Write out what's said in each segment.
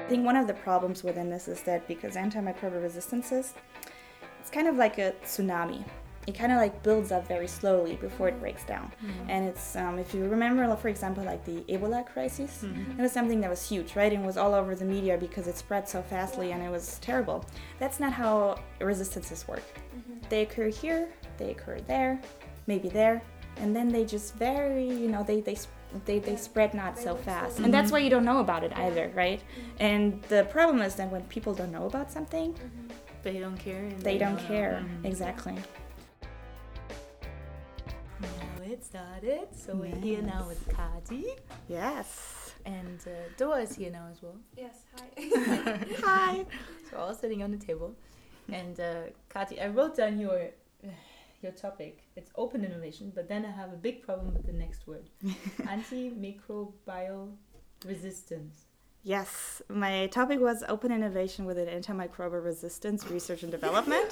I think one of the problems within this is that because antimicrobial resistances, it's kind of like a tsunami. It kind of like builds up very slowly before it breaks down. And it's, if you remember, for example, like the Ebola crisis, it was something that was huge, right? And it was all over the media because it spread so fastly and it was terrible. That's not how resistances work. They occur here, they occur there, maybe there, and then they just they spread not so fast. And that's why you don't know about it either, right? And the problem is that when people don't know about something, they don't care. They don't care, exactly. Now it started, so we're here now with Kati. Yes. And Dora is here now as well. Yes, hi. Hi. So we're all sitting on the table. And Kati, I wrote down your topic. It's open innovation, but then I have a big problem with the next word. Antimicrobial resistance. Yes, my topic was open innovation within antimicrobial resistance research and development.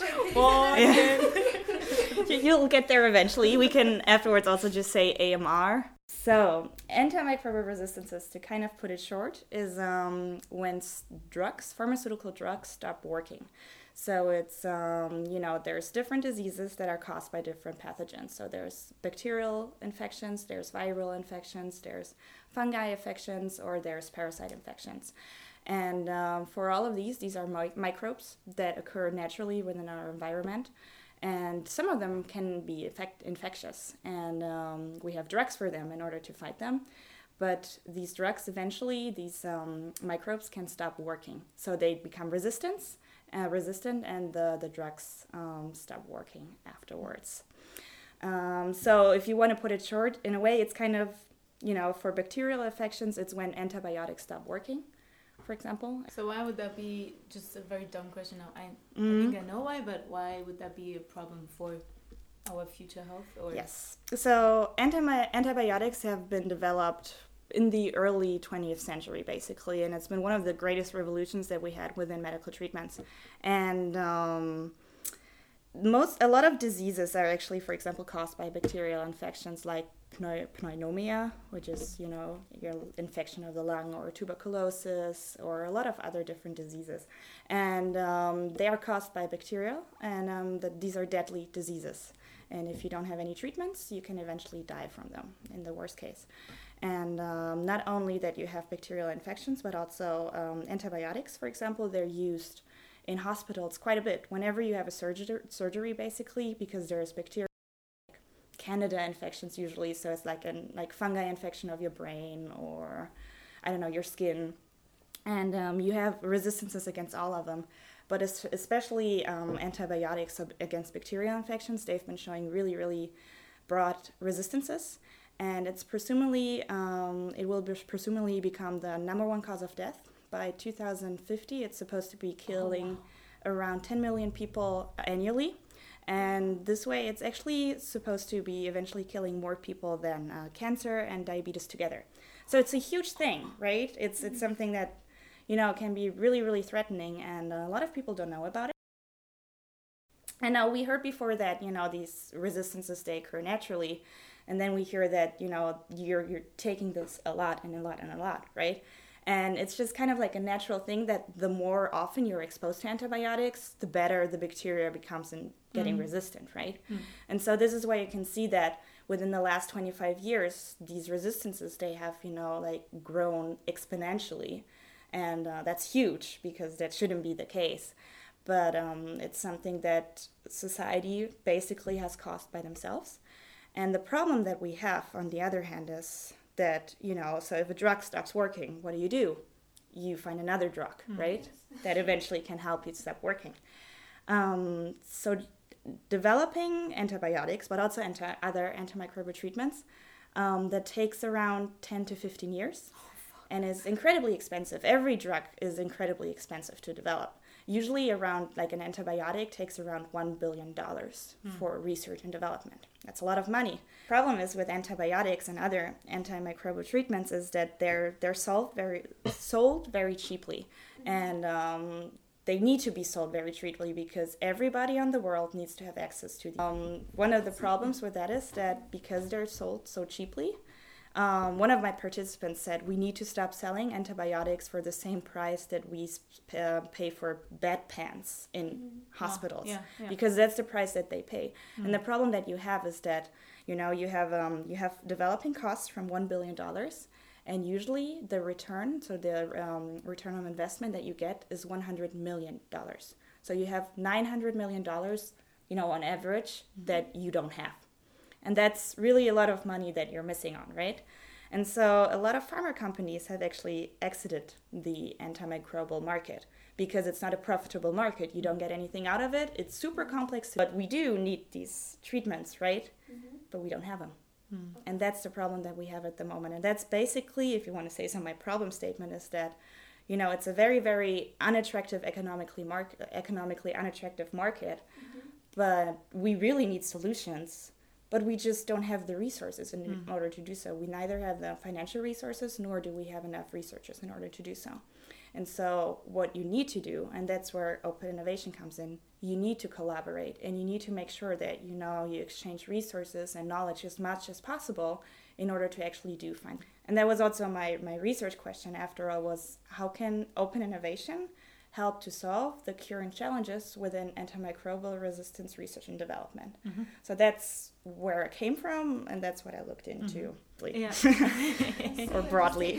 You'll get there eventually. We can afterwards also just say AMR. So, antimicrobial resistances, to kind of put it short, is when pharmaceutical drugs stop working. So it's, there's different diseases that are caused by different pathogens. So there's bacterial infections, there's viral infections, there's fungi infections, or there's parasite infections. And for all of these are microbes that occur naturally within our environment. And some of them can be infectious. And we have drugs for them in order to fight them. But these drugs, eventually, these microbes can stop working. So they become resistant, and the drugs stop working afterwards. So if you want to put it short, in a way, it's kind of, for bacterial infections, it's when antibiotics stop working, for example. So why would that be, just a very dumb question now, I think I know why, but why would that be a problem for our future health? Or? Yes. So antibiotics have been developed in the early 20th century, basically, and it's been one of the greatest revolutions that we had within medical treatments. And a lot of diseases are actually, for example, caused by bacterial infections like pneumonia, which is, your infection of the lung, or tuberculosis, or a lot of other different diseases. And they are caused by bacteria, and these are deadly diseases. And if you don't have any treatments, you can eventually die from them, in the worst case. And not only that you have bacterial infections, but also antibiotics, for example, they're used in hospitals quite a bit. Whenever you have a surgery, basically, because there's bacteria, Candida infections usually, so it's like fungi infection of your brain or, your skin. And you have resistances against all of them. But especially antibiotics against bacterial infections, they've been showing really, really broad resistances. And it's it will presumably become the number one cause of death. By 2050, it's supposed to be killing around 10 million people annually. And this way, it's actually supposed to be eventually killing more people than cancer and diabetes together. So it's a huge thing, right? It's something that, can be really, really threatening, and a lot of people don't know about it. And now we heard before that, these resistances, they occur naturally. And then we hear that, you're taking this a lot and a lot and a lot, right? And it's just kind of like a natural thing that the more often you're exposed to antibiotics, the better the bacteria becomes in getting resistant, right? And so this is why you can see that within the last 25 years, these resistances, they have, grown exponentially. And that's huge, because that shouldn't be the case. But it's something that society basically has caused by themselves. And the problem that we have, on the other hand, is that, so if a drug stops working, what do? You find another drug, right? That eventually can help you stop working. So developing antibiotics, but also other antimicrobial treatments, that takes around 10 to 15 years and is incredibly expensive. Every drug is incredibly expensive to develop. Usually around, an antibiotic takes around $1 billion for research and development. That's a lot of money. Problem is with antibiotics and other antimicrobial treatments is that they're sold very cheaply. And they need to be sold very cheaply because everybody on the world needs to have access to them. One of the problems with that is that because they're sold so cheaply, one of my participants said we need to stop selling antibiotics for the same price that we pay for bedpans in hospitals, because that's the price that they pay. And the problem that you have is that you have developing costs from $1 billion, and usually the return, so the return on investment that you get is $100 million. So you have $900 million, on average, that you don't have. And that's really a lot of money that you're missing on, right? And so a lot of pharma companies have actually exited the antimicrobial market because it's not a profitable market. You don't get anything out of it. It's super complex. But we do need these treatments, right? But we don't have them. And that's the problem that we have at the moment. And that's basically, if you want to say so, my problem statement is that, it's a very, very unattractive, economically unattractive market. But we really need solutions. But we just don't have the resources in order to do so. We neither have the financial resources, nor do we have enough researchers in order to do so. And so what you need to do, and that's where open innovation comes in, you need to collaborate, and you need to make sure that, you exchange resources and knowledge as much as possible in order to actually do fine. And that was also my research question after all, was how can open innovation help to solve the current challenges within antimicrobial resistance research and development. So that's where I came from, and that's what I looked into, or broadly.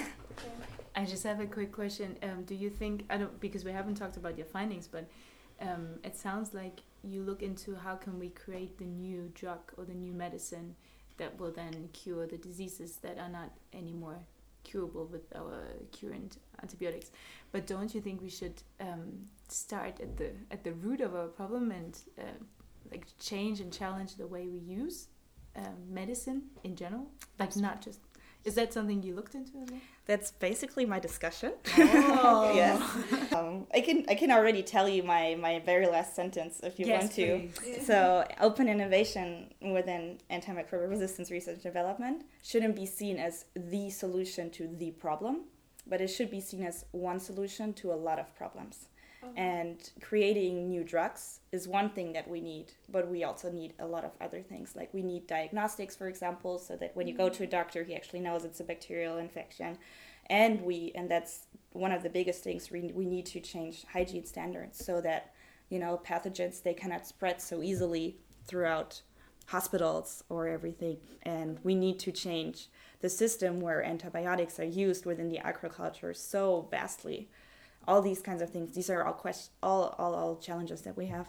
I just have a quick question. Do you think, because we haven't talked about your findings, but it sounds like you look into how can we create the new drug or the new medicine that will then cure the diseases that are not anymore curable with our current antibiotics. But don't you think we should start at the root of our problem and change and challenge the way we use medicine in general? Not just. Is that something you looked into as well? That's basically my discussion. Oh. Yes. I can already tell you my very last sentence if you want to. Please. So open innovation within antimicrobial resistance research and development shouldn't be seen as the solution to the problem, but it should be seen as one solution to a lot of problems. And creating new drugs is one thing that we need, but we also need a lot of other things. Like we need diagnostics, for example, so that when you go to a doctor, he actually knows it's a bacterial infection. And that's one of the biggest things, we need to change hygiene standards so that, pathogens, they cannot spread so easily throughout hospitals or everything. And we need to change the system where antibiotics are used within the agriculture so vastly. All these kinds of things. These are all challenges that we have.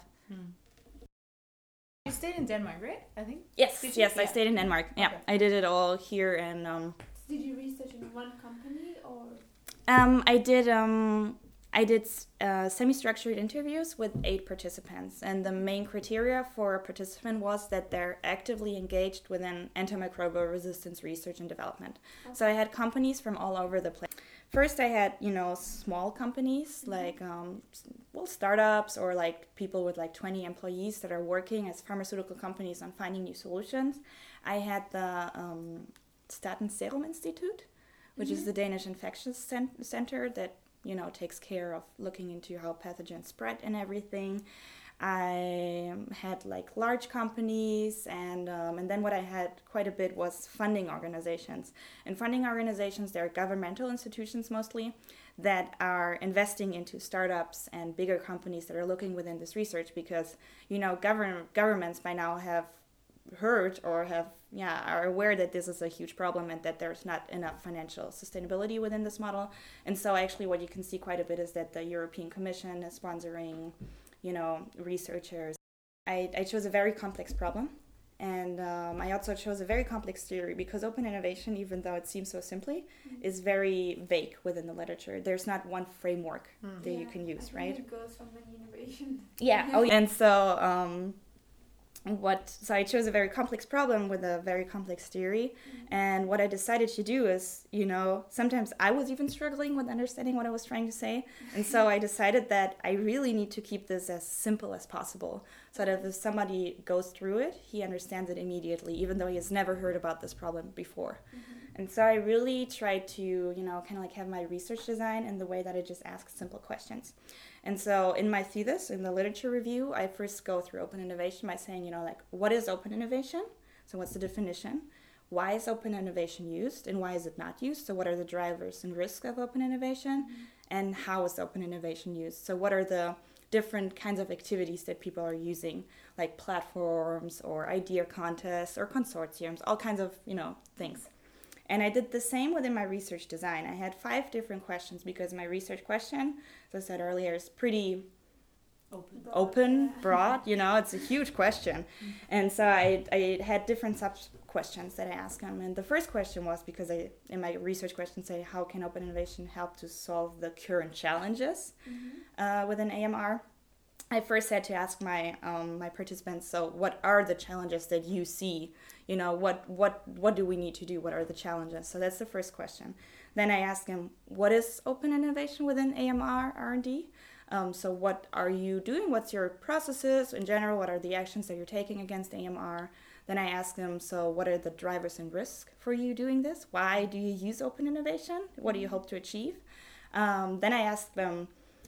You stayed in Denmark, right? I think. Yes, I stayed in Denmark. Yeah, okay. I did it all here, and. Did you research in one company or? I did semi-structured interviews with 8 participants, and the main criteria for a participant was that they're actively engaged within antimicrobial resistance research and development. Okay. So I had companies from all over the place. First, I had, small companies like, startups or like people with like 20 employees that are working as pharmaceutical companies on finding new solutions. I had the Statens Serum Institute, which is the Danish infectious center that, takes care of looking into how pathogens spread and everything. I had like large companies, and then what I had quite a bit was funding organizations. And funding organizations, they're governmental institutions mostly that are investing into startups and bigger companies that are looking within this research because, governments by now have heard or are aware that this is a huge problem and that there's not enough financial sustainability within this model. And so actually what you can see quite a bit is that the European Commission is sponsoring researchers. I chose a very complex problem, and I also chose a very complex theory because open innovation, even though it seems so simply, is very vague within the literature. There's not one framework that you can use, right? It goes from an innovation. Yeah. And so so I chose a very complex problem with a very complex theory, and what I decided to do is, sometimes I was even struggling with understanding what I was trying to say, and so I decided that I really need to keep this as simple as possible, so that if somebody goes through it, he understands it immediately, even though he has never heard about this problem before. And so I really tried to, kind of like have my research design in the way that I just ask simple questions. And so in my thesis, in the literature review, I first go through open innovation by saying, what is open innovation? So what's the definition? why is open innovation used and why is it not used? So what are the drivers and risks of open innovation? And how is open innovation used? So what are the different kinds of activities that people are using, like platforms or idea contests or consortiums, all kinds of, things. And I did the same within my research design. I had 5 different questions because my research question, as I said earlier, is pretty open, broad, it's a huge question. And so I had different sub-questions that I asked them. And the first question was, because in my research question say, how can open innovation help to solve the current challenges within AMR? I first had to ask my my participants, so what are the challenges that you see? What do we need to do? What are the challenges? So that's the first question. Then I asked them, what is open innovation within AMR R&D? So what are you doing? What's your processes in general? What are the actions that you're taking against AMR? Then I asked them, so what are the drivers and risks for you doing this? Why do you use open innovation? What do you hope to achieve? Then I asked them,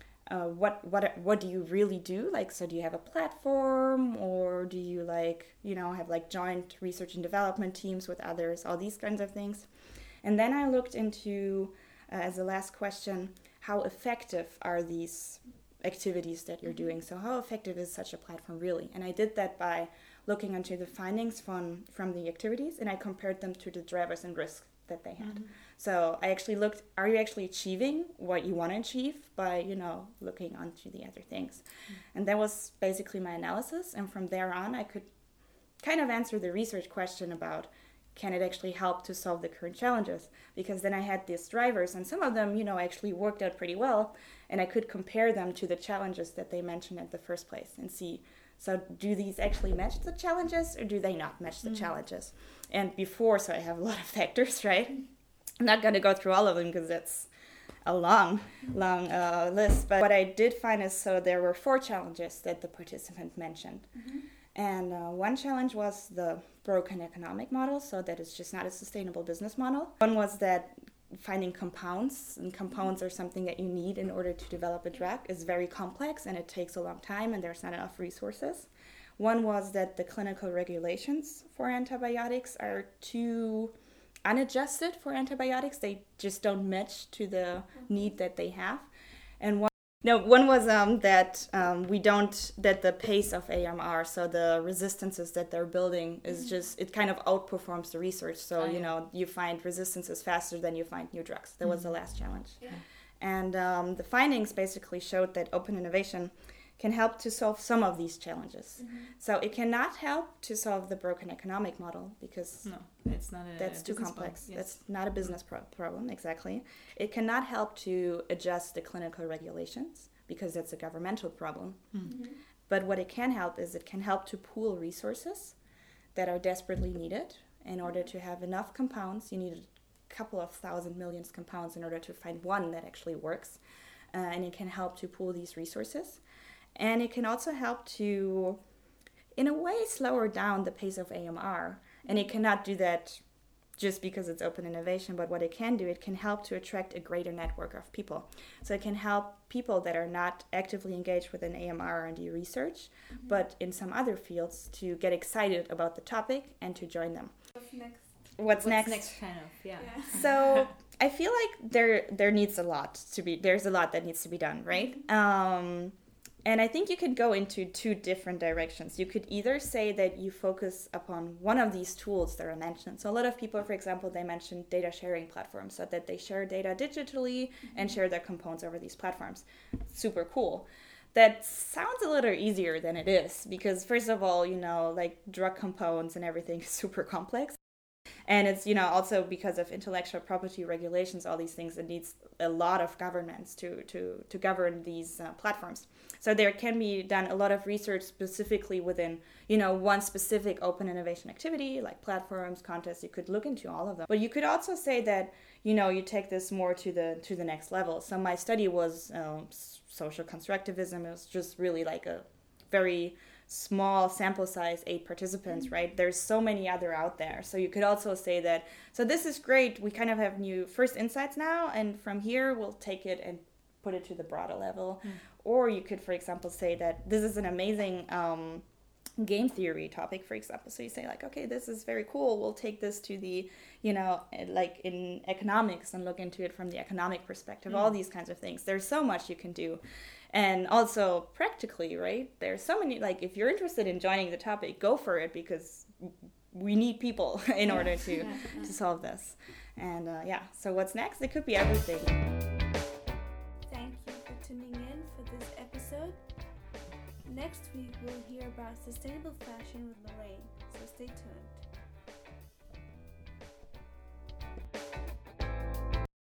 what do you really do? Like, so do you have a platform, or do you have joint research and development teams with others, all these kinds of things. And then I looked into, as the last question, how effective are these activities that you're doing? So how effective is such a platform really? And I did that by looking into the findings from the activities, and I compared them to the drivers and risks that they had. So I actually looked, are you actually achieving what you want to achieve by, looking onto the other things? And that was basically my analysis. And from there on, I could kind of answer the research question about, can it actually help to solve the current challenges? Because then I had these drivers, and some of them, actually worked out pretty well. And I could compare them to the challenges that they mentioned at the first place and see, so do these actually match the challenges, or do they not match the challenges? And so I have a lot of factors, right? I'm not going to go through all of them because that's a long list. But what I did find is, so there were 4 challenges that the participant mentioned. And one challenge was the broken economic model, so that it's just not a sustainable business model. One was that finding compounds, and compounds are something that you need in order to develop a drug, is very complex and it takes a long time and there's not enough resources. One was that the clinical regulations for antibiotics are too unadjusted for antibiotics. They just don't match to the need that they have. And one was that that the pace of AMR, so the resistances that they're building is just, it kind of outperforms the research. So, you find resistances faster than you find new drugs. That was the last challenge. Yeah. And the findings basically showed that open innovation can help to solve some of these challenges. So it cannot help to solve the broken economic model because that's too complex. Yes. That's not a business problem, exactly. It cannot help to adjust the clinical regulations because that's a governmental problem. But what it can help is it can help to pool resources that are desperately needed. In order to have enough compounds, you need a couple of thousand millions compounds in order to find one that actually works. And it can help to pool these resources. And it can also help to, in a way, slower down the pace of AMR. And it cannot do that just because it's open innovation, but what it can do, it can help to attract a greater network of people. So it can help people that are not actively engaged within AMR R&D research, but in some other fields, to get excited about the topic and to join them. What's next? Next kind of, yeah. So I feel like there's a lot that needs to be done, right? And I think you could go into 2 different directions. You could either say that you focus upon one of these tools that are mentioned. So a lot of people, for example, they mentioned data sharing platforms, so that they share data digitally and share their components over these platforms. Super cool. That sounds a little easier than it is because, first of all, like drug components and everything is super complex. And it's, also because of intellectual property regulations, all these things, it needs a lot of governance to govern these platforms. So there can be done a lot of research specifically within, one specific open innovation activity, like platforms, contests. You could look into all of them. But you could also say that, you take this more to the next level. So my study was social constructivism. It was just really like a very small sample size, 8 participants, right? There's so many other out there. So you could also say that, so this is great. We kind of have new first insights now, and from here we'll take it and put it to the broader level. Or you could, for example, say that this is an amazing game theory topic, for example. So you say like, okay, this is very cool. We'll take this to the, like in economics and look into it from the economic perspective, all these kinds of things. There's so much you can do. And also practically, right? There's so many, like if you're interested in joining the topic, go for it, because we need people in order to solve this. And so what's next? It could be everything. Thank you for tuning in for this episode. Next week we'll hear about sustainable fashion with Lorraine, so stay tuned.